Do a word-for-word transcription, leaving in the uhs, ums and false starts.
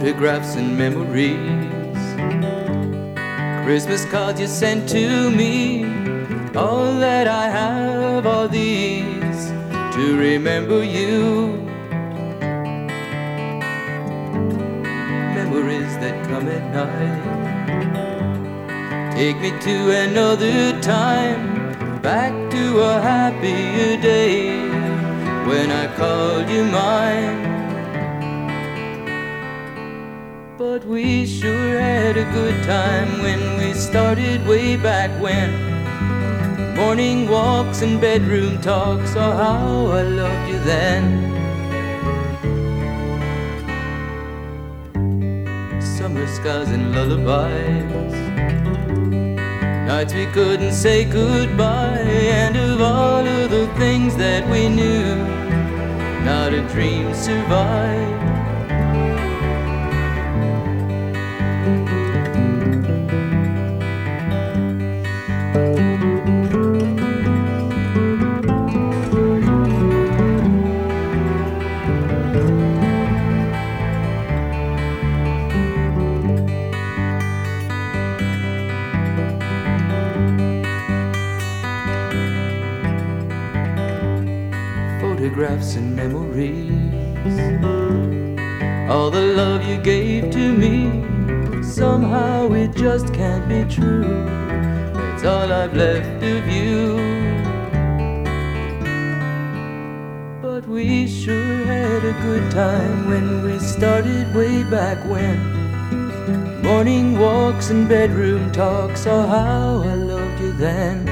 photographs and memories, Christmas cards you sent to me. All that I have are these to remember you. Memories that come at night take me to another time, back to a happier day when I called you mine. But we sure had a good time when we started way back when. Morning walks and bedroom talks, oh how I loved you then. Summer skies and lullabies, nights we couldn't say goodbye, and of all of the things that we knew, not a dream survived. Photographs and memories, all the love you gave to me, somehow it just can't be true. It's all I've left of you. But we sure had a good time when we started way back when. Morning walks and bedroom talks, oh how I loved you then.